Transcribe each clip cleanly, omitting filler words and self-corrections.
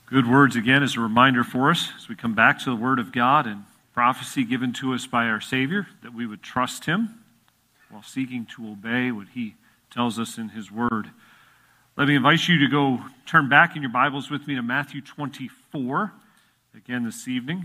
Good words again as a reminder for us as we come back to the Word of God and prophecy given to us by our Savior, that we would trust Him while seeking to obey what He tells us in His Word. Let me invite you to go turn back in your Bibles with me to Matthew 24 again this evening.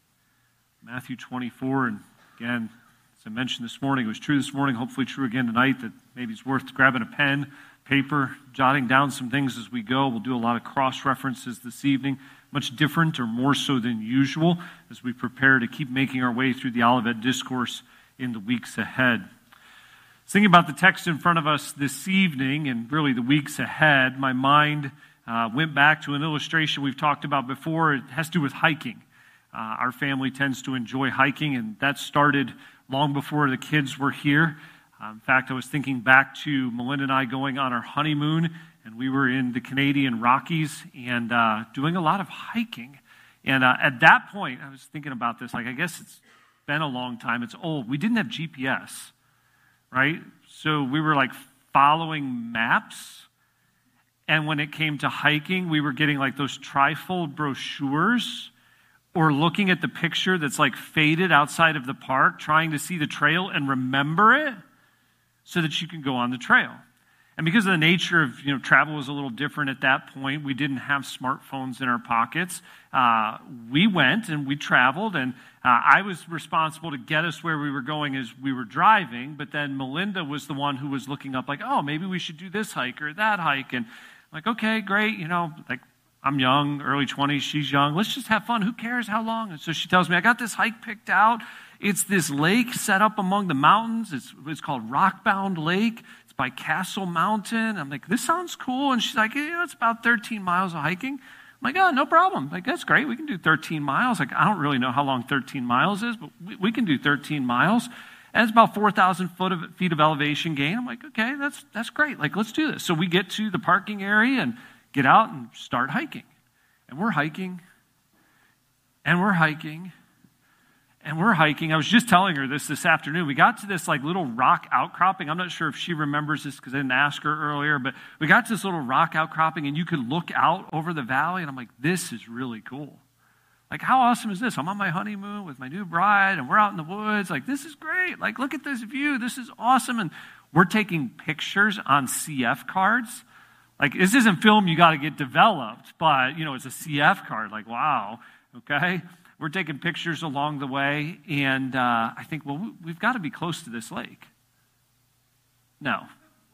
Matthew 24, and again, as I mentioned this morning, it was true this morning, hopefully true again tonight, that maybe it's worth grabbing a pen, paper, jotting down some things as we go. We'll do a lot of cross-references this evening, much different or more so than usual as we prepare to keep making our way through the Olivet Discourse in the weeks ahead. Thinking about the text in front of us this evening and really the weeks ahead, my mind went back to an illustration we've talked about before. It has to do with hiking. Our family tends to enjoy hiking, and that started long before the kids were here. In fact, I was thinking back to Melinda and I going on our honeymoon, and we were in the Canadian Rockies and doing a lot of hiking. And at that point, I was thinking about this, I guess it's been a long time. It's old. We didn't have GPS, right? So we were following maps. And when it came to hiking, we were getting those trifold brochures or looking at the picture that's faded outside of the park, trying to see the trail and remember it so that you can go on the trail. And because of the nature of, travel was a little different at that point, we didn't have smartphones in our pockets. We went and we traveled, and I was responsible to get us where we were going as we were driving, but then Melinda was the one who was looking up maybe we should do this hike or that hike. And I'm okay, great, I'm young, early 20s, she's young. Let's just have fun. Who cares how long? And so she tells me, I got this hike picked out. It's this lake set up among the mountains. It's called Rockbound Lake. It's by Castle Mountain. I'm like, this sounds cool. And she's like, it's about 13 miles of hiking. I'm like, oh, no problem. That's great. We can do 13 miles. I don't really know how long 13 miles is, but we can do 13 miles. And it's about 4,000 feet of elevation gain. I'm like, okay, that's great. Let's do this. So we get to the parking area and get out and start hiking. And we're hiking. And we're hiking. And we're hiking. I was just telling her this afternoon. We got to this little rock outcropping. I'm not sure if she remembers this because I didn't ask her earlier, but we got to this little rock outcropping and you could look out over the valley, and I'm like, this is really cool. How awesome is this? I'm on my honeymoon with my new bride and we're out in the woods. This is great. Look at this view. This is awesome. And we're taking pictures on CF cards. This isn't film you got to get developed, but, it's a CF card. Wow, okay? We're taking pictures along the way, and I think, we've got to be close to this lake. No.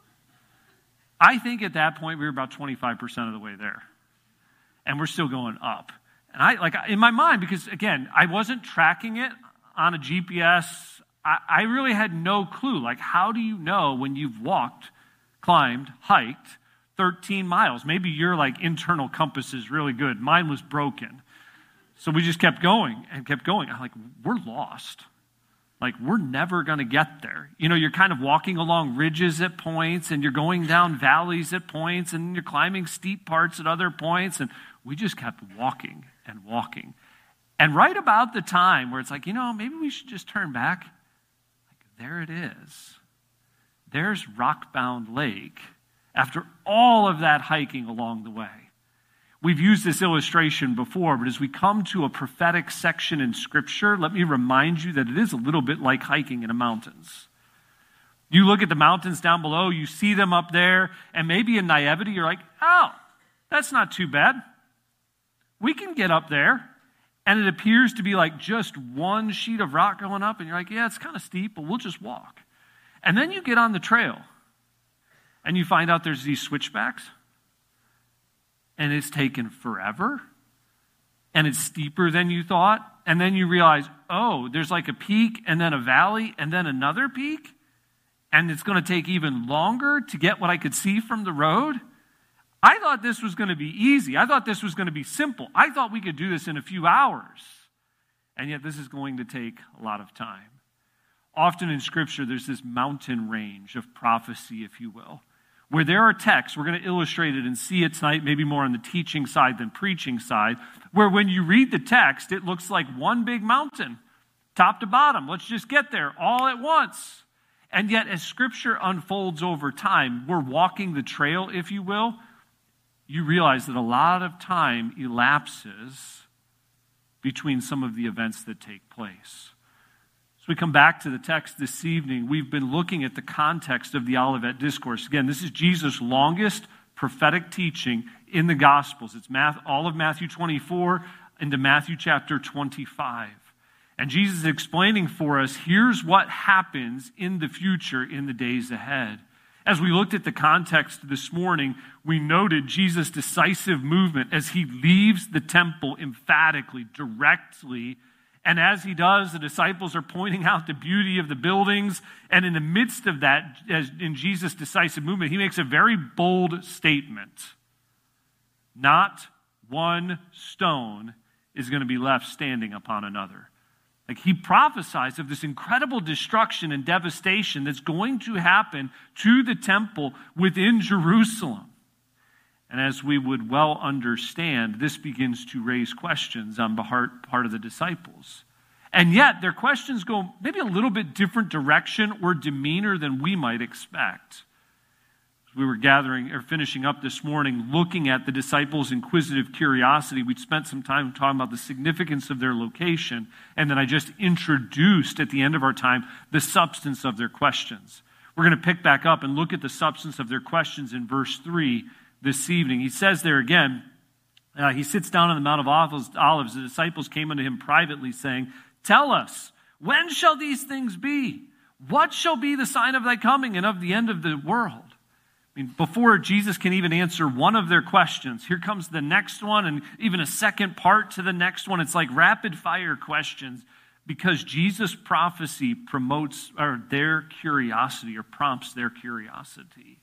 I think at that point we were about 25% of the way there, and we're still going up. And I in my mind, because, again, I wasn't tracking it on a GPS, I really had no clue. How do you know when you've walked, climbed, hiked 13 miles? Maybe your internal compass is really good. Mine was broken. So we just kept going and kept going. I'm like, we're lost. We're never going to get there. You're kind of walking along ridges at points, and you're going down valleys at points, and you're climbing steep parts at other points. And we just kept walking and walking. And right about the time where it's maybe we should just turn back. There it is. There's Rockbound Lake after all of that hiking along the way. We've used this illustration before, but as we come to a prophetic section in Scripture, let me remind you that it is a little bit like hiking in the mountains. You look at the mountains down below, you see them up there, and maybe in naivety you're like, oh, that's not too bad. We can get up there, and it appears to be just one sheet of rock going up, and you're like, yeah, it's kind of steep, but we'll just walk. And then you get on the trail, and you find out there's these switchbacks, and it's taken forever, and it's steeper than you thought, and then you realize, oh, there's a peak, and then a valley, and then another peak, and it's going to take even longer to get what I could see from the road. I thought this was going to be easy. I thought this was going to be simple. I thought we could do this in a few hours, and yet this is going to take a lot of time. Often in Scripture, there's this mountain range of prophecy, if you will, where there are texts, we're going to illustrate it and see it tonight, maybe more on the teaching side than preaching side, where when you read the text, it looks like one big mountain, top to bottom. Let's just get there all at once. And yet, as Scripture unfolds over time, we're walking the trail, if you will, you realize that a lot of time elapses between some of the events that take place. As we come back to the text this evening, we've been looking at the context of the Olivet Discourse. Again, this is Jesus' longest prophetic teaching in the Gospels. It's all of Matthew 24 into Matthew chapter 25. And Jesus is explaining for us, here's what happens in the future in the days ahead. As we looked at the context this morning, we noted Jesus' decisive movement as he leaves the temple emphatically, directly. And as he does, the disciples are pointing out the beauty of the buildings. And in the midst of that, as in Jesus' decisive movement, he makes a very bold statement. Not one stone is going to be left standing upon another. Like he prophesies of this incredible destruction and devastation that's going to happen to the temple within Jerusalem. And as we would well understand, this begins to raise questions on the part of the disciples. And yet, their questions go maybe a little bit different direction or demeanor than we might expect. We were finishing up this morning, looking at the disciples' inquisitive curiosity. We'd spent some time talking about the significance of their location, and then I just introduced at the end of our time the substance of their questions. We're going to pick back up and look at the substance of their questions in verse 3 this evening. He says there again, he sits down on the Mount of Olives. The disciples came unto him privately, saying, "Tell us, when shall these things be? What shall be the sign of thy coming and of the end of the world?" Before Jesus can even answer one of their questions, here comes the next one and even a second part to the next one. It's like rapid fire questions because Jesus' prophecy promotes their curiosity or prompts their curiosity.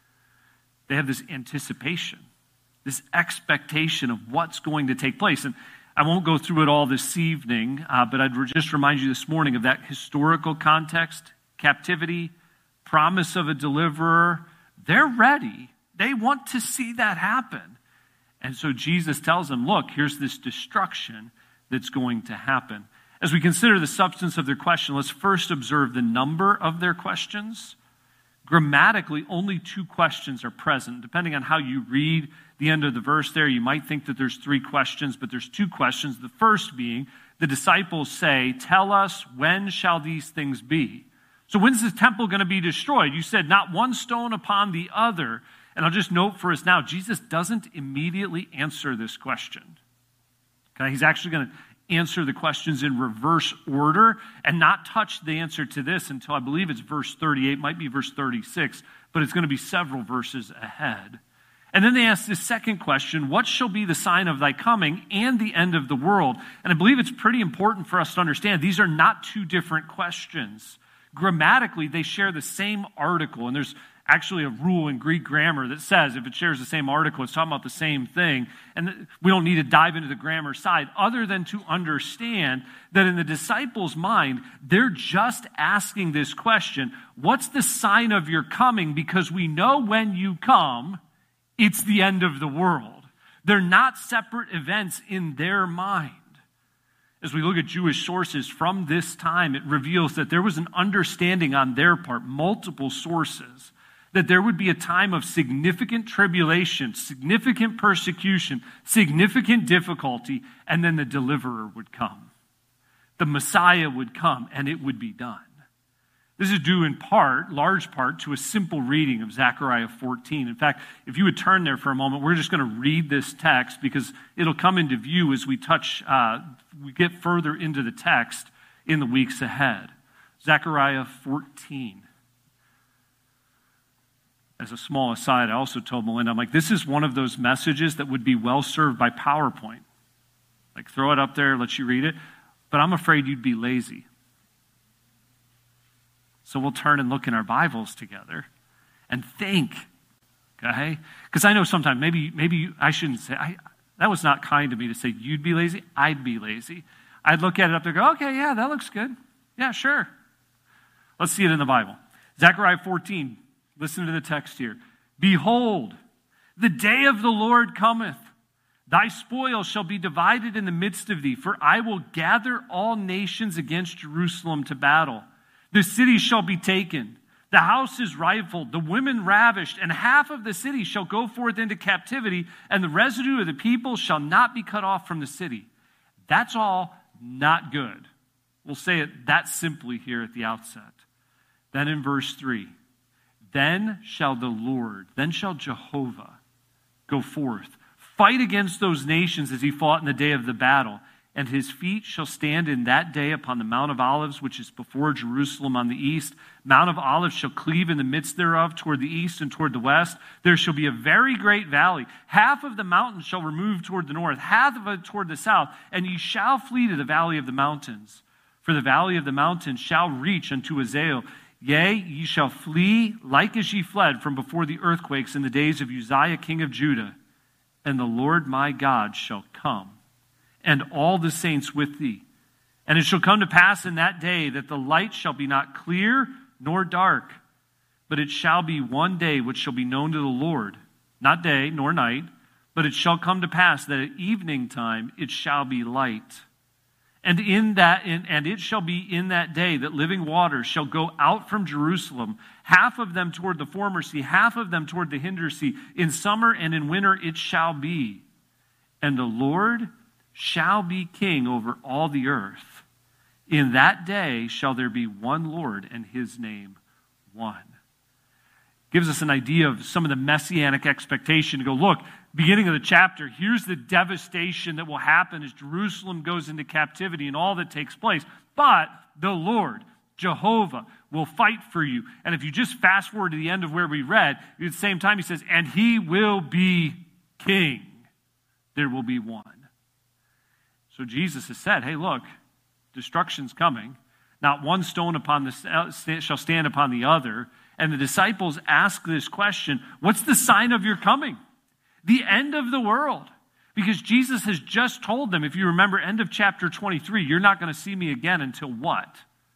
They have this anticipation, this expectation of what's going to take place. And I won't go through it all this evening, but I'd just remind you this morning of that historical context, captivity, promise of a deliverer. They're ready. They want to see that happen. And so Jesus tells them, look, here's this destruction that's going to happen. As we consider the substance of their question, let's first observe the number of their questions. Grammatically, only 2 questions are present. Depending on how you read the end of the verse there, you might think that there's 3 questions, but there's 2 questions. The first being, the disciples say, "Tell us, when shall these things be?" So when's the temple going to be destroyed? You said not one stone upon the other. And I'll just note for us now, Jesus doesn't immediately answer this question. Okay, he's actually going to answer the questions in reverse order and not touch the answer to this until I believe it's verse 38, might be verse 36, but it's going to be several verses ahead. And then they ask this second question, what shall be the sign of thy coming and the end of the world? And I believe it's pretty important for us to understand these are not 2 different questions. Grammatically, they share the same article, and there's actually a rule in Greek grammar that says if it shares the same article, it's talking about the same thing. And we don't need to dive into the grammar side other than to understand that in the disciples' mind, they're just asking this question, what's the sign of your coming? Because we know when you come, it's the end of the world. They're not separate events in their mind. As we look at Jewish sources from this time, it reveals that there was an understanding on their part, multiple sources, that there would be a time of significant tribulation, significant persecution, significant difficulty, and then the deliverer would come. The Messiah would come, and it would be done. This is due in part, large part, to a simple reading of Zechariah 14. In fact, if you would turn there for a moment, we're just going to read this text because it'll come into view as we get further into the text in the weeks ahead. Zechariah 14. As a small aside, I also told Melinda, I'm like, this is one of those messages that would be well served by PowerPoint. Like, throw it up there, let you read it. But I'm afraid you'd be lazy. So we'll turn and look in our Bibles together and think, okay? Because I know sometimes, maybe I shouldn't say, that was not kind of me to say you'd be lazy. I'd be lazy. I'd look at it up there and go, okay, yeah, that looks good. Yeah, sure. Let's see it in the Bible. Zechariah 14, listen to the text here. Behold, the day of the Lord cometh. Thy spoil shall be divided in the midst of thee, for I will gather all nations against Jerusalem to battle. The city shall be taken, The house is rifled, the women ravished, and half of the city shall go forth into captivity, and the residue of the people shall not be cut off from the city. That's all not good. We'll say it that simply here at the outset. Then in verse 3, then shall Jehovah go forth, fight against those nations as he fought in the day of the battle. And his feet shall stand in that day upon the Mount of Olives, which is before Jerusalem on the east. Mount of Olives shall cleave in the midst thereof toward the east and toward the west. There shall be a very great valley. Half of the mountain shall remove toward the north, half of it toward the south. And ye shall flee to the valley of the mountains. For the valley of the mountains shall reach unto Azael. Yea, ye shall flee like as ye fled from before the earthquakes in the days of Uzziah king of Judah. And the Lord my God shall come, and all the saints with thee. And it shall come to pass in that day that the light shall be not clear nor dark, but it shall be one day which shall be known to the Lord, not day nor night, but it shall come to pass that at evening time it shall be light. And it shall be in that day that living waters shall go out from Jerusalem, half of them toward the former sea, half of them toward the hinder sea. In summer and in winter it shall be. And the Lord shall be king over all the earth. In that day shall there be one Lord, and his name one. Gives us an idea of some of the messianic expectation to go, look, beginning of the chapter, here's the devastation that will happen as Jerusalem goes into captivity and all that takes place. But the Lord, Jehovah, will fight for you. And if you just fast forward to the end of where we read, at the same time he says, and he will be king. There will be one. So Jesus has said, hey, look, destruction's coming. Not one stone shall stand upon the other. And the disciples ask this question, what's the sign of your coming? The end of the world. Because Jesus has just told them, if you remember, end of chapter 23, you're not going to see me again until what?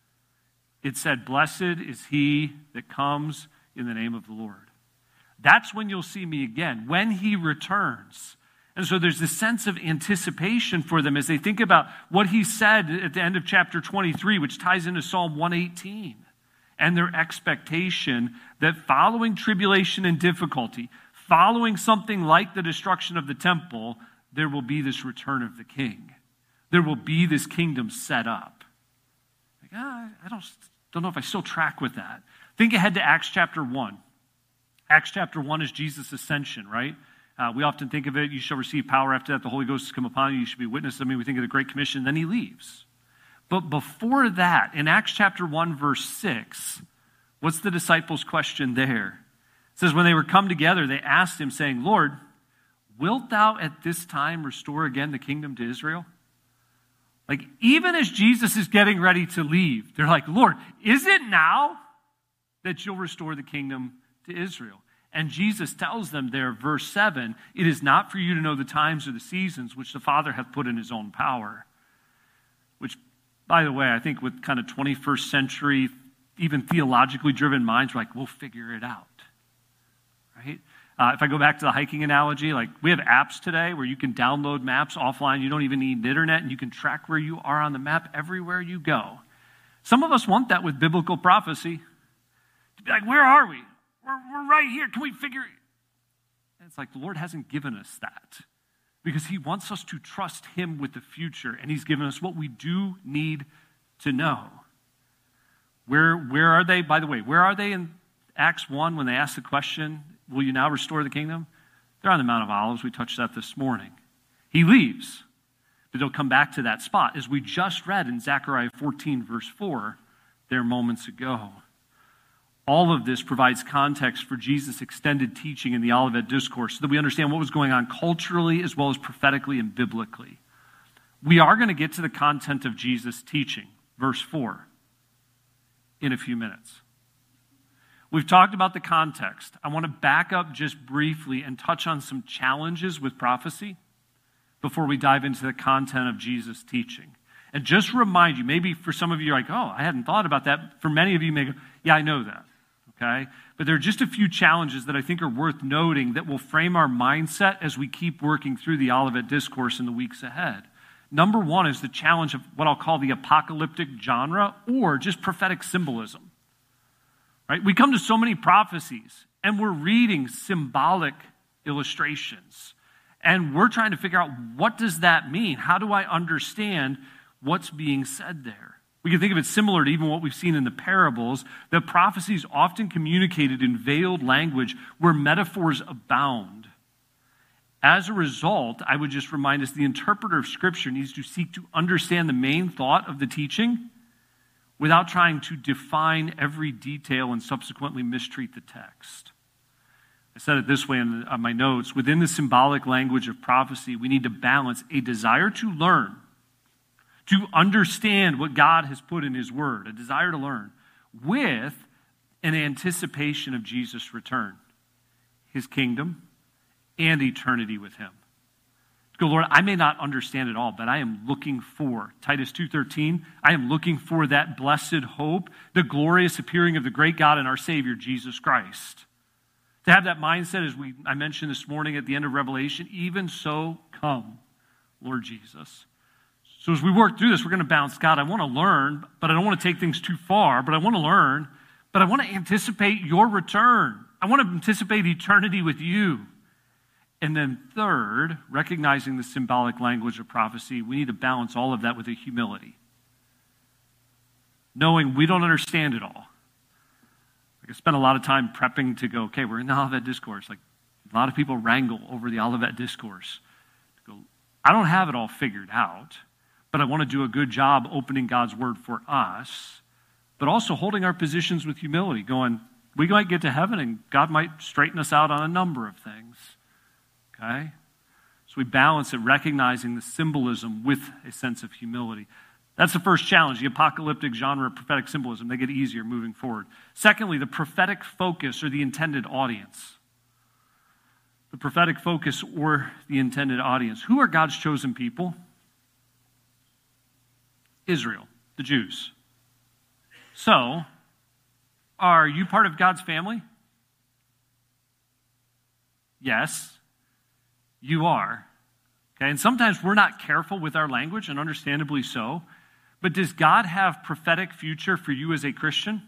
It said, blessed is he that comes in the name of the Lord. That's when you'll see me again, when he returns. And so there's this sense of anticipation for them as they think about what he said at the end of chapter 23, which ties into Psalm 118, and their expectation that following tribulation and difficulty, following something like the destruction of the temple, there will be this return of the king. There will be this kingdom set up. Like, I don't know if I still track with that. Think ahead to Acts chapter 1. Acts chapter 1 is Jesus' ascension, right? We often think of it, you shall receive power after that, the Holy Ghost has come upon you, you should be witnesses. I mean, we think of the Great Commission, then he leaves. But before that, in Acts chapter 1, verse 6, what's the disciples' question there? It says, when they were come together, they asked him, saying, Lord, wilt thou at this time restore again the kingdom to Israel? Like, even as Jesus is getting ready to leave, they're like, Lord, is it now that you'll restore the kingdom to Israel? And Jesus tells them there, verse 7, it is not for you to know the times or the seasons which the Father hath put in his own power. Which, by the way, I think with kind of 21st century, even theologically driven minds, we're like, we'll figure it out. Right? If I go back to the hiking analogy, like we have apps today where you can download maps offline. You don't even need internet, and you can track where you are on the map everywhere you go. Some of us want that with biblical prophecy. To be like, where are we? We're right here. Can we figure it? And it's like the Lord hasn't given us that because he wants us to trust him with the future, and he's given us what we do need to know. Where are they? By the way, where are they in Acts 1 when they ask the question, will you now restore the kingdom? They're on the Mount of Olives. We touched that this morning. He leaves, but they'll come back to that spot. As we just read in Zechariah 14, verse 4, there moments ago. All of this provides context for Jesus' extended teaching in the Olivet Discourse so that we understand what was going on culturally as well as prophetically and biblically. We are going to get to the content of Jesus' teaching, verse 4, in a few minutes. We've talked about the context. I want to back up just briefly and touch on some challenges with prophecy before we dive into the content of Jesus' teaching. And just remind you, maybe for some of you, you're like, oh, I hadn't thought about that. For many of you, you may go, yeah, I know that. Okay? But there are just a few challenges that I think are worth noting that will frame our mindset as we keep working through the Olivet Discourse in the weeks ahead. Number one is the challenge of what I'll call the apocalyptic genre or just prophetic symbolism. right? We come to so many prophecies, and we're reading symbolic illustrations. And we're trying to figure out, what does that mean? How do I understand what's being said there? We can think of it similar to even what we've seen in the parables, that prophecies often communicated in veiled language where metaphors abound. As a result, I would just remind us, the interpreter of Scripture needs to seek to understand the main thought of the teaching without trying to define every detail and subsequently mistreat the text. I said it this way on my notes. Within the symbolic language of prophecy, we need to balance a desire to learn, to understand what God has put in His Word, a desire to learn, with an anticipation of Jesus' return, His kingdom, and eternity with Him. Go, Lord, I may not understand it all, but I am looking for, Titus 2:13, I am looking for that blessed hope, the glorious appearing of the great God and our Savior, Jesus Christ. To have that mindset, as I mentioned this morning at the end of Revelation, even so come, Lord Jesus. So as we work through this, we're going to balance, God, I want to learn, but I don't want to take things too far, but I want to learn, but I want to anticipate your return. I want to anticipate eternity with you. And then third, recognizing the symbolic language of prophecy, we need to balance all of that with a humility. Knowing we don't understand it all. I spent a lot of time prepping to go, okay, we're in the Olivet Discourse. Like, a lot of people wrangle over the Olivet Discourse. I don't have it all figured out, but I want to do a good job opening God's Word for us, but also holding our positions with humility, going, we might get to heaven and God might straighten us out on a number of things. Okay? So we balance it, recognizing the symbolism with a sense of humility. That's the first challenge, the apocalyptic genre of prophetic symbolism. They get easier moving forward. Secondly, the prophetic focus or the intended audience. The prophetic focus or the intended audience. Who are God's chosen people? Israel, the Jews. So, are you part of God's family? Yes, you are. Okay, and sometimes we're not careful with our language, and understandably so. But does God have prophetic future for you as a Christian?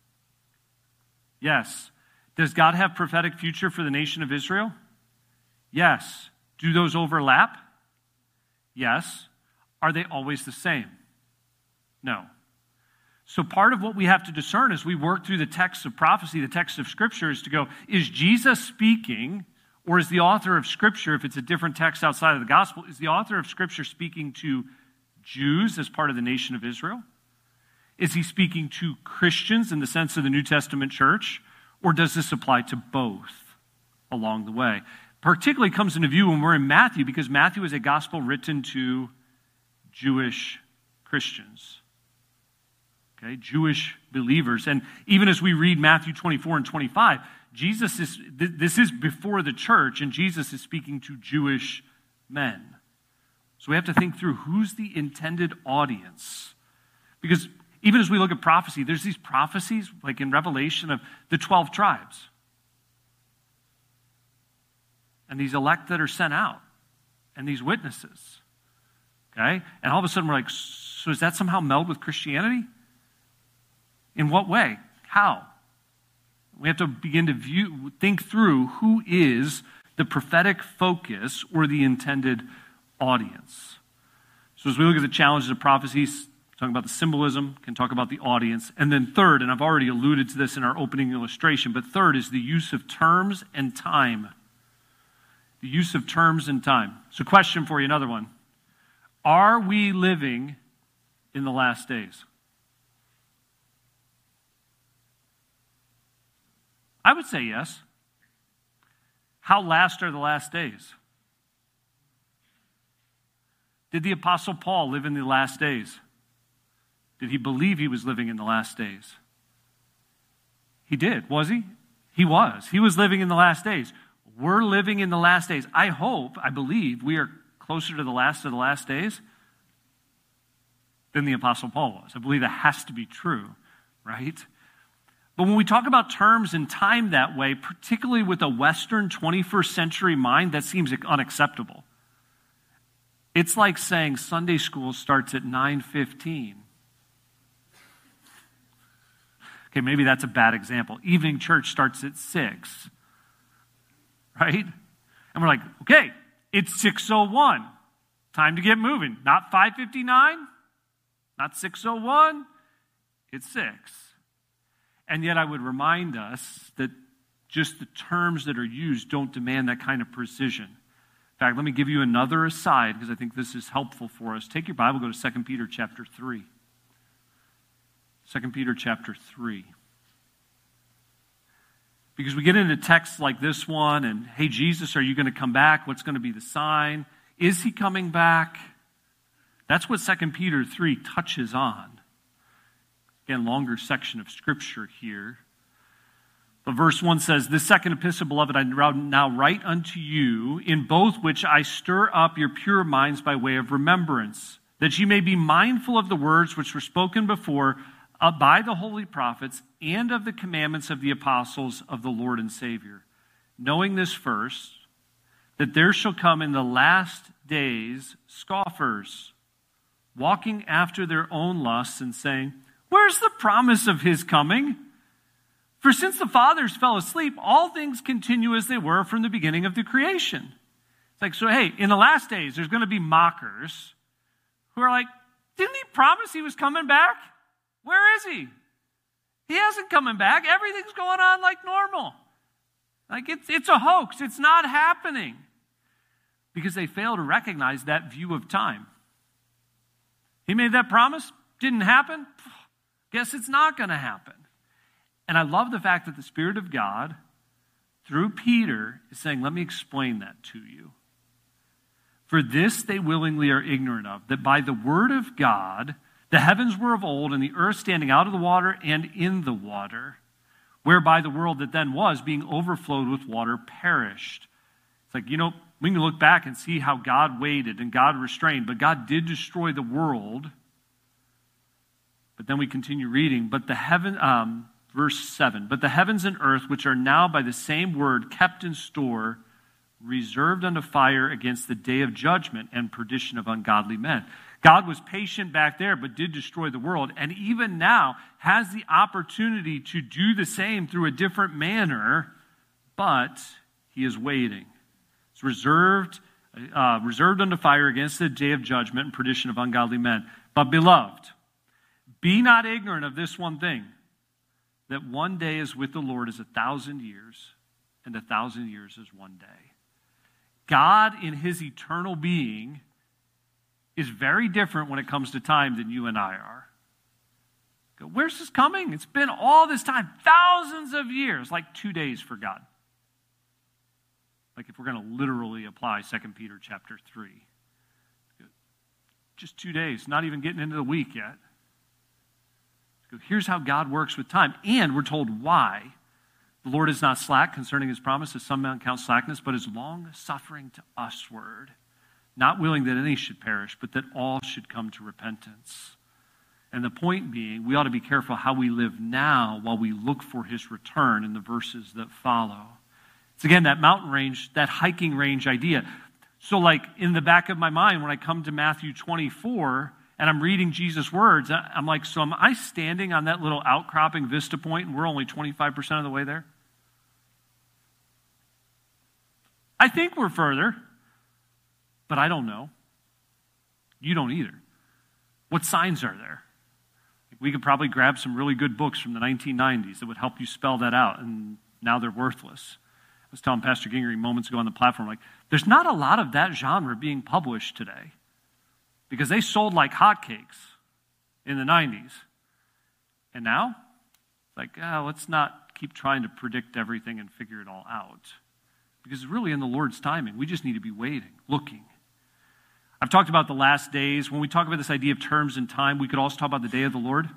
Yes. Does God have prophetic future for the nation of Israel? Yes. Do those overlap? Yes. Are they always the same? No. So part of what we have to discern as we work through the text of prophecy, the text of Scripture, is to go, is Jesus speaking, or is the author of Scripture, if it's a different text outside of the gospel, is the author of Scripture speaking to Jews as part of the nation of Israel? Is he speaking to Christians in the sense of the New Testament church? Or does this apply to both along the way? Particularly comes into view when we're in Matthew, because Matthew is a gospel written to Jewish Christians. Okay, Jewish believers. And even as we read Matthew 24 and 25, this is before the church, and Jesus is speaking to Jewish men. So we have to think through who's the intended audience. Because even as we look at prophecy, there's these prophecies, like in Revelation, of the 12 tribes. And these elect that are sent out. And these witnesses. Okay? And all of a sudden we're like, so does that somehow meld with Christianity? In what way? How? We have to begin to think through who is the prophetic focus or the intended audience. So as we look at the challenges of prophecies, talking about the symbolism, can talk about the audience. And then third, and I've already alluded to this in our opening illustration, but third is the use of terms and time. The use of terms and time. So question for you, another one. Are we living in the last days? I would say yes. How last are the last days? Did the Apostle Paul live in the last days? Did he believe he was living in the last days? He did, was he? He was. He was living in the last days. We're living in the last days. I believe we are closer to the last of the last days than the Apostle Paul was. I believe that has to be true, right? But when we talk about terms and time that way, particularly with a Western 21st century mind, that seems unacceptable. It's like saying Sunday school starts at 9:15. Okay, maybe that's a bad example. Evening church starts at 6, right? And we're like, okay, it's 6:01. Time to get moving. Not 5:59, not 6:01, it's 6. And yet I would remind us that just the terms that are used don't demand that kind of precision. In fact, let me give you another aside because I think this is helpful for us. Take your Bible, go to 2 Peter chapter 3. 2 Peter chapter 3. Because we get into texts like this one, and, hey, Jesus, are you going to come back? What's going to be the sign? Is he coming back? That's what 2 Peter 3 touches on. Again, longer section of Scripture here. But verse 1 says, "This second epistle, beloved, I now write unto you, in both which I stir up your pure minds by way of remembrance, that ye may be mindful of the words which were spoken before by the holy prophets, and of the commandments of the apostles of the Lord and Savior. Knowing this first, that there shall come in the last days scoffers, walking after their own lusts, and saying, Where's the promise of his coming? For since the fathers fell asleep, all things continue as they were from the beginning of the creation." It's like, so hey, in the last days, there's going to be mockers who are like, didn't he promise he was coming back? Where is he? He hasn't coming back. Everything's going on like normal. Like it's a hoax. It's not happening. Because they fail to recognize that view of time. He made that promise. Didn't happen. Guess it's not going to happen. And I love the fact that the Spirit of God, through Peter, is saying, let me explain that to you. For this they willingly are ignorant of, that by the word of God, the heavens were of old, and the earth standing out of the water and in the water, whereby the world that then was, being overflowed with water, perished. It's like, we can look back and see how God waited and God restrained, but God did destroy the world. But then we continue reading, verse 7, "But the heavens and earth, which are now by the same word kept in store, reserved unto fire against the day of judgment and perdition of ungodly men." God was patient back there, but did destroy the world, and even now has the opportunity to do the same through a different manner, but he is waiting. It's reserved unto fire against the day of judgment and perdition of ungodly men. "But beloved, be not ignorant of this one thing, that one day is with the Lord as 1,000 years, and 1,000 years is one day." God, in his eternal being, is very different when it comes to time than you and I are. Where's this coming? It's been all this time, thousands of years, like 2 days for God. Like if we're going to literally apply 2 Peter chapter 3. Just 2 days, not even getting into the week yet. Here's how God works with time. And we're told why. "The Lord is not slack concerning his promise, as some men count slackness, but is long-suffering to usward, not willing that any should perish, but that all should come to repentance." And the point being, we ought to be careful how we live now while we look for his return in the verses that follow. It's again that mountain range, that hiking range idea. So like in the back of my mind, when I come to Matthew 24, and I'm reading Jesus' words, I'm like, so am I standing on that little outcropping vista point and we're only 25% of the way there? I think we're further, but I don't know. You don't either. What signs are there? We could probably grab some really good books from the 1990s that would help you spell that out, and now they're worthless. I was telling Pastor Gingery moments ago on the platform, like, there's not a lot of that genre being published today. Because they sold like hotcakes in the 90s. And now, it's like, let's not keep trying to predict everything and figure it all out. Because it's really in the Lord's timing. We just need to be waiting, looking. I've talked about the last days. When we talk about this idea of terms and time, we could also talk about the day of the Lord.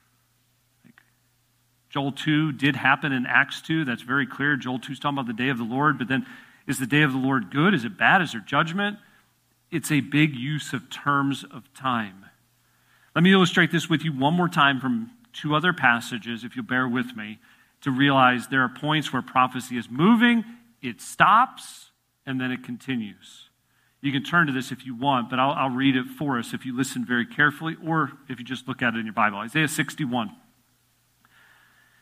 Joel 2 did happen in Acts 2. That's very clear. Joel 2 is talking about the day of the Lord. But then, is the day of the Lord good? Is it bad? Is there judgment? It's a big use of terms of time. Let me illustrate this with you one more time from 2 other passages, if you'll bear with me, to realize there are points where prophecy is moving, it stops, and then it continues. You can turn to this if you want, but I'll read it for us if you listen very carefully, or if you just look at it in your Bible. Isaiah 61.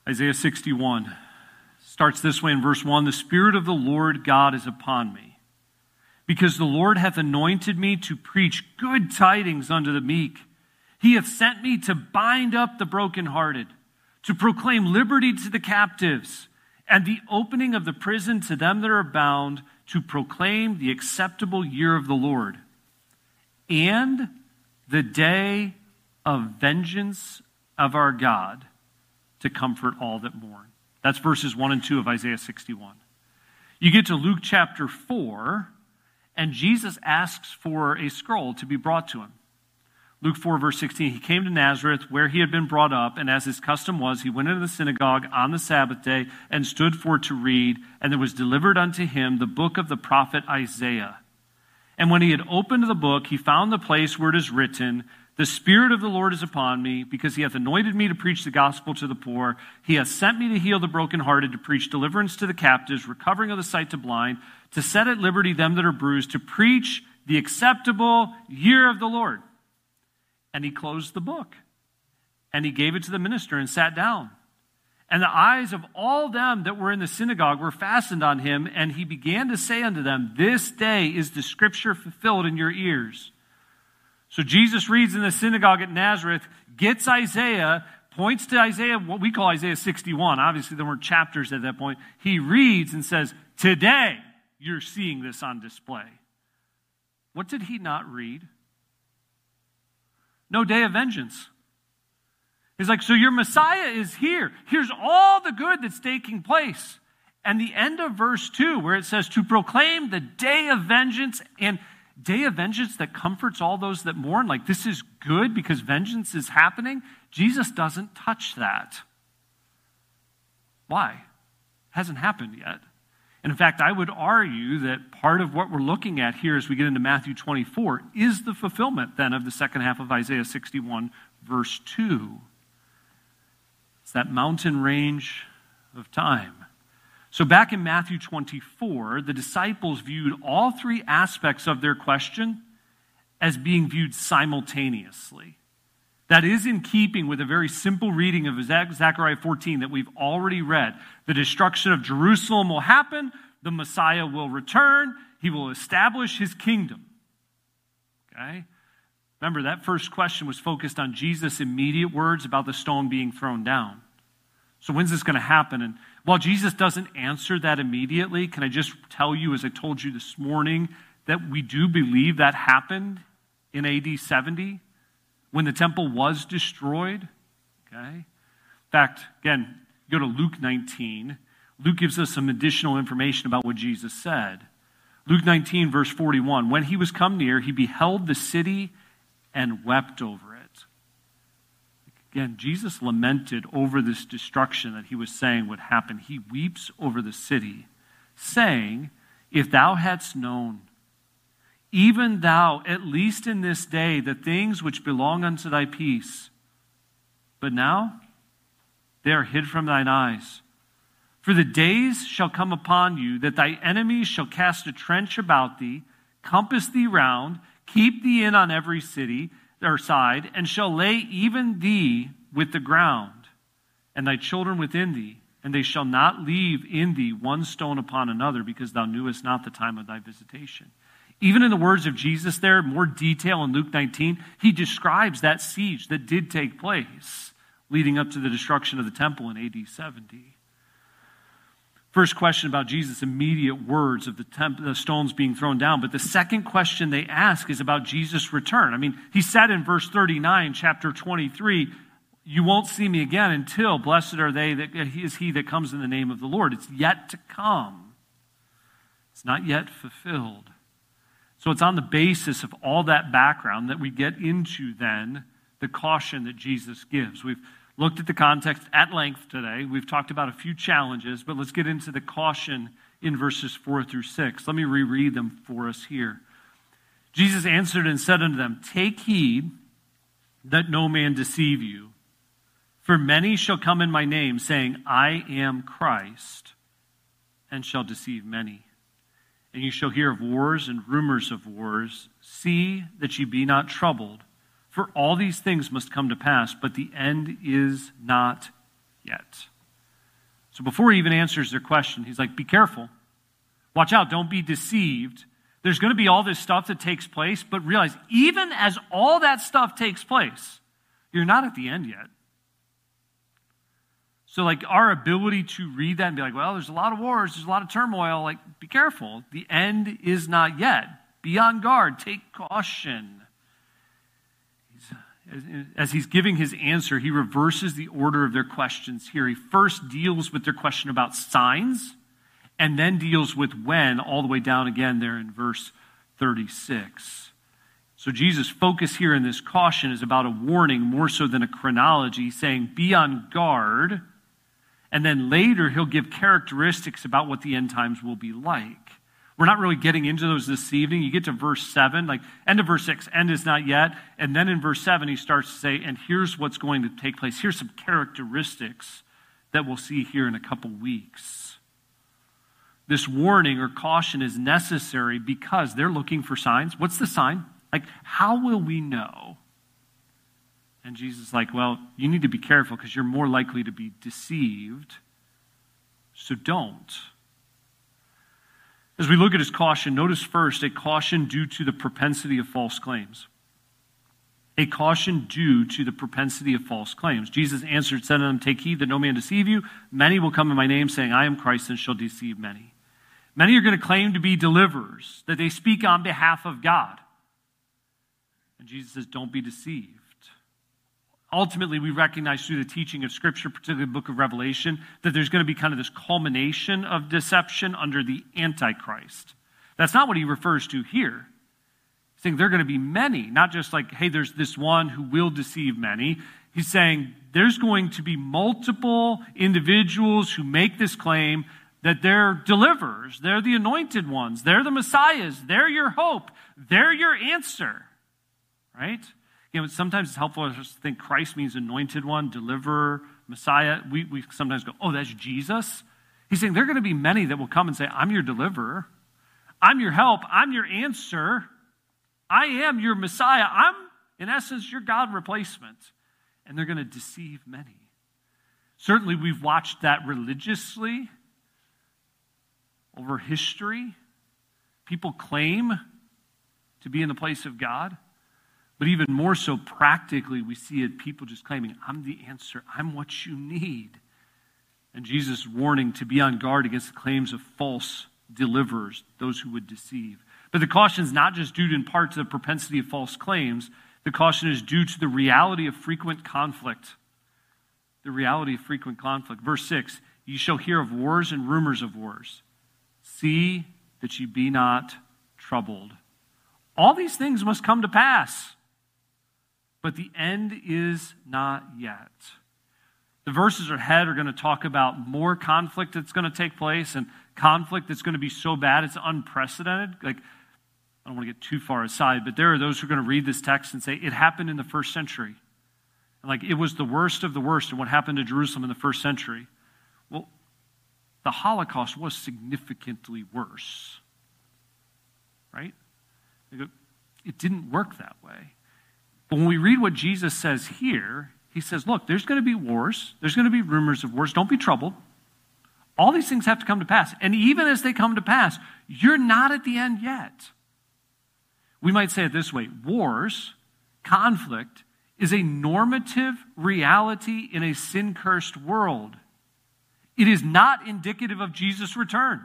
Isaiah 61 starts this way in verse 1. The Spirit of the Lord God is upon me, because the Lord hath anointed me to preach good tidings unto the meek. He hath sent me to bind up the brokenhearted, to proclaim liberty to the captives, and the opening of the prison to them that are bound, to proclaim the acceptable year of the Lord, and the day of vengeance of our God, to comfort all that mourn. That's verses 1 and 2 of Isaiah 61. You get to Luke chapter 4, and Jesus asks for a scroll to be brought to him. Luke 4, verse 16, he came to Nazareth where he had been brought up, and as his custom was, he went into the synagogue on the Sabbath day and stood for to read, and there was delivered unto him the book of the prophet Isaiah. And when he had opened the book, he found the place where it is written, The Spirit of the Lord is upon me, because he hath anointed me to preach the gospel to the poor. He hath sent me to heal the brokenhearted, to preach deliverance to the captives, recovering of the sight to blind, to set at liberty them that are bruised, to preach the acceptable year of the Lord. And he closed the book, and he gave it to the minister and sat down. And the eyes of all them that were in the synagogue were fastened on him, and he began to say unto them, This day is the scripture fulfilled in your ears. So Jesus reads in the synagogue at Nazareth, gets Isaiah, points to Isaiah, what we call Isaiah 61. Obviously, there weren't chapters at that point. He reads and says, Today you're seeing this on display. What did he not read? No day of vengeance. He's like, so your Messiah is here. Here's all the good that's taking place. And the end of verse 2, where it says, to proclaim the day of vengeance, and day of vengeance that comforts all those that mourn, like this is good because vengeance is happening. Jesus doesn't touch that. Why? It hasn't happened yet. And in fact, I would argue that part of what we're looking at here as we get into Matthew 24 is the fulfillment then of the second half of Isaiah 61, verse 2. It's that mountain range of time. So back in Matthew 24, the disciples viewed all three aspects of their question as being viewed simultaneously. That is in keeping with a very simple reading of Zechariah 14 that we've already read. The destruction of Jerusalem will happen. The Messiah will return. He will establish his kingdom. Okay? Remember, that first question was focused on Jesus' immediate words about the stone being thrown down. So when's this going to happen? And while Jesus doesn't answer that immediately, can I just tell you, as I told you this morning, that we do believe that happened in AD 70? When the temple was destroyed, okay? In fact, again, go to Luke 19. Luke gives us some additional information about what Jesus said. Luke 19, verse 41, when he was come near, he beheld the city and wept over it. Again, Jesus lamented over this destruction that he was saying would happen. He weeps over the city, saying, if thou hadst known, even thou, at least in this day, the things which belong unto thy peace. But now they are hid from thine eyes. For the days shall come upon you that thy enemies shall cast a trench about thee, compass thee round, keep thee in on every city or side, and shall lay even thee with the ground, and thy children within thee, and they shall not leave in thee one stone upon another, because thou knewest not the time of thy visitation. Even in the words of Jesus there, more detail in Luke 19, he describes that siege that did take place leading up to the destruction of the temple in AD 70. First question about Jesus' immediate words of the stones being thrown down. But the second question they ask is about Jesus' return. I mean, he said in verse 39, chapter 23, you won't see me again until blessed are they that is he that comes in the name of the Lord. It's yet to come. It's not yet fulfilled. So it's on the basis of all that background that we get into then the caution that Jesus gives. We've looked at the context at length today. We've talked about a few challenges, but let's get into the caution in verses 4 through 6. Let me reread them for us here. Jesus answered and said unto them, take heed that no man deceive you. For many shall come in my name, saying, I am Christ, and shall deceive many. And you shall hear of wars and rumors of wars. See that ye be not troubled, for all these things must come to pass, but the end is not yet. So before he even answers their question, he's like, be careful. Watch out. Don't be deceived. There's going to be all this stuff that takes place, but realize, even as all that stuff takes place, you're not at the end yet. So like our ability to read that and be like, well, there's a lot of wars, there's a lot of turmoil, like be careful. The end is not yet. Be on guard. Take caution. As he's giving his answer, he reverses the order of their questions here. He first deals with their question about signs and then deals with when, all the way down again there in verse 36. So Jesus' focus here in this caution is about a warning more so than a chronology, saying be on guard. And then later, he'll give characteristics about what the end times will be like. We're not really getting into those this evening. You get to verse 7, like end of verse 6, end is not yet. And then in verse 7, he starts to say, and here's what's going to take place. Here's some characteristics that we'll see here in a couple weeks. This warning or caution is necessary because they're looking for signs. What's the sign? Like, how will we know? And Jesus is like, well, you need to be careful because you're more likely to be deceived. So don't. As we look at his caution, notice first a caution due to the propensity of false claims. A caution due to the propensity of false claims. Jesus answered, said to them, take heed that no man deceive you. Many will come in my name saying, I am Christ, and shall deceive many. Many are going to claim to be deliverers, that they speak on behalf of God. And Jesus says, don't be deceived. Ultimately, we recognize through the teaching of Scripture, particularly the book of Revelation, that there's going to be kind of this culmination of deception under the Antichrist. That's not what he refers to here. He's saying there are going to be many, not just like, hey, there's this one who will deceive many. He's saying there's going to be multiple individuals who make this claim that they're deliverers, they're the anointed ones, they're the messiahs, they're your hope, they're your answer, right? You know, sometimes it's helpful to think Christ means anointed one, deliverer, Messiah. We sometimes go, oh, that's Jesus. He's saying there are going to be many that will come and say, I'm your deliverer. I'm your help. I'm your answer. I am your Messiah. I'm, in essence, your God replacement. And they're going to deceive many. Certainly, we've watched that religiously over history. People claim to be in the place of God. But even more so practically, we see it, people just claiming, I'm the answer, I'm what you need. And Jesus' warning to be on guard against the claims of false deliverers, those who would deceive. But the caution is not just due in part to the propensity of false claims. The caution is due to the reality of frequent conflict. The reality of frequent conflict. Verse 6, ye shall hear of wars and rumors of wars. See that ye be not troubled. All these things must come to pass. But the end is not yet. The verses ahead are going to talk about more conflict that's going to take place and conflict that's going to be so bad it's unprecedented. Like, I don't want to get too far aside, but there are those who are going to read this text and say, it happened in the first century. And like, it was the worst of the worst and what happened to Jerusalem in the first century. Well, the Holocaust was significantly worse. Right? It didn't work that way. But when we read what Jesus says here, he says, look, there's going to be wars. There's going to be rumors of wars. Don't be troubled. All these things have to come to pass. And even as they come to pass, you're not at the end yet. We might say it this way. Wars, conflict, is a normative reality in a sin-cursed world. It is not indicative of Jesus' return.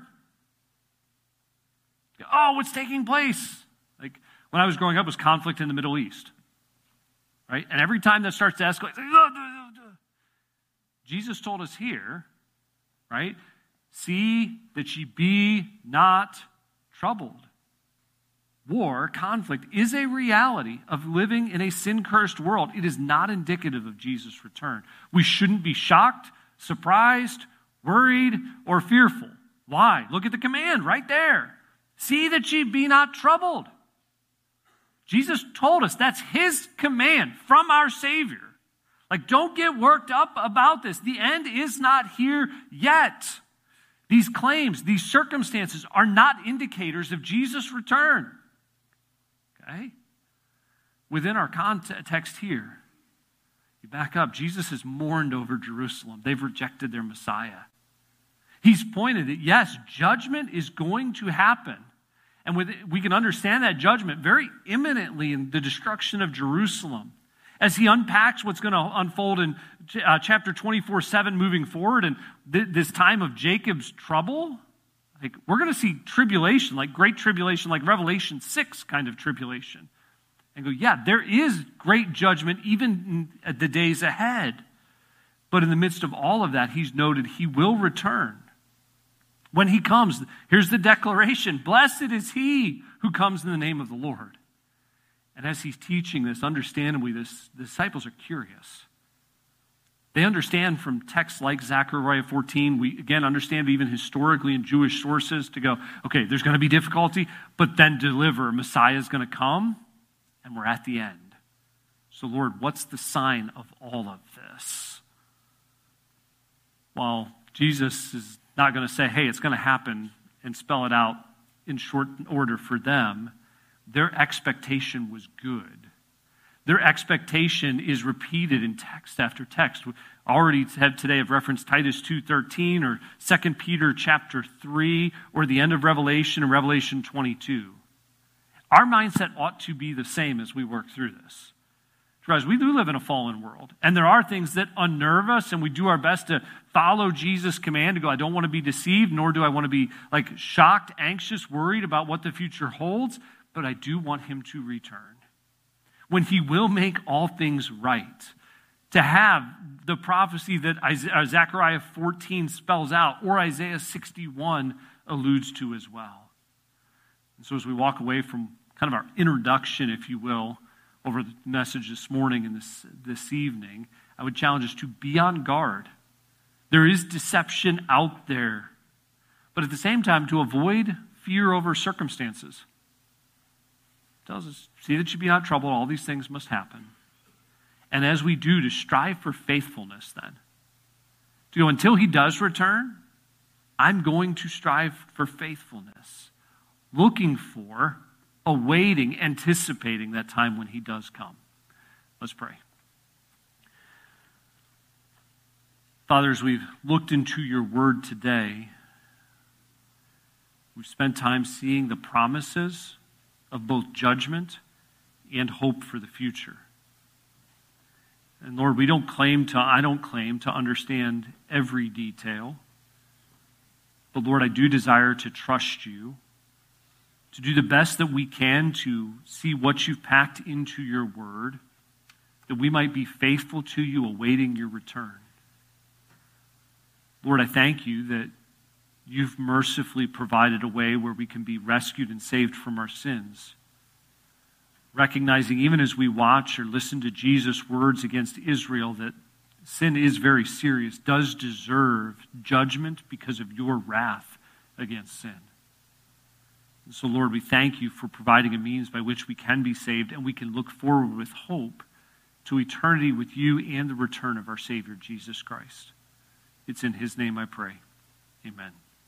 Oh, what's taking place? Like, when I was growing up, it was conflict in the Middle East. Right? And every time that starts to escalate, Jesus told us here, right? See that ye be not troubled. War, conflict, is a reality of living in a sin-cursed world. It is not indicative of Jesus' return. We shouldn't be shocked, surprised, worried, or fearful. Why? Look at the command right there. See that ye be not troubled. Jesus told us that's his command from our Savior. Like, don't get worked up about this. The end is not here yet. These claims, these circumstances are not indicators of Jesus' return. Okay? Within our context here, you back up. Jesus has mourned over Jerusalem. They've rejected their Messiah. He's pointed that, yes, judgment is going to happen. And we can understand that judgment very imminently in the destruction of Jerusalem. As he unpacks what's going to unfold in chapter 24:7 moving forward, and this time of Jacob's trouble, like we're going to see tribulation, like great tribulation, like Revelation 6 kind of tribulation. And go, yeah, there is great judgment even in the days ahead. But in the midst of all of that, he's noted he will return. When he comes, here's the declaration, blessed is he who comes in the name of the Lord. And as he's teaching this, understandably, the disciples are curious. They understand from texts like Zechariah 14, we again understand even historically in Jewish sources to go, okay, there's going to be difficulty, but then deliver, Messiah is going to come, and we're at the end. So Lord, what's the sign of all of this? Well, Jesus is not going to say, hey, it's going to happen and spell it out in short order for them. Their expectation was good. Their expectation is repeated in text after text. We already today have referenced Titus 2:13 or 2 Peter chapter 3 or the end of Revelation and Revelation 22. Our mindset ought to be the same as we work through this. Because we do live in a fallen world, and there are things that unnerve us, and we do our best to follow Jesus' command to go, I don't want to be deceived, nor do I want to be like shocked, anxious, worried about what the future holds, but I do want him to return. When he will make all things right. To have the prophecy that Zechariah 14 spells out, or Isaiah 61 alludes to as well. And so as we walk away from kind of our introduction, if you will, over the message this morning and this evening, I would challenge us to be on guard. There is deception out there, but at the same time, to avoid fear over circumstances. It tells us, see that you be not troubled, all these things must happen. And as we do, to strive for faithfulness then. To go, until he does return, I'm going to strive for faithfulness. Looking for, awaiting, anticipating that time when he does come. Let's pray. Father, as we've looked into your word today, we've spent time seeing the promises of both judgment and hope for the future. And Lord, I don't claim to understand every detail, but Lord, I do desire to trust you, to do the best that we can to see what you've packed into your word, that we might be faithful to you, awaiting your return. Lord, I thank you that you've mercifully provided a way where we can be rescued and saved from our sins. Recognizing even as we watch or listen to Jesus' words against Israel that sin is very serious, does deserve judgment because of your wrath against sin. And so, Lord, we thank you for providing a means by which we can be saved and we can look forward with hope to eternity with you and the return of our Savior, Jesus Christ. It's in his name I pray. Amen.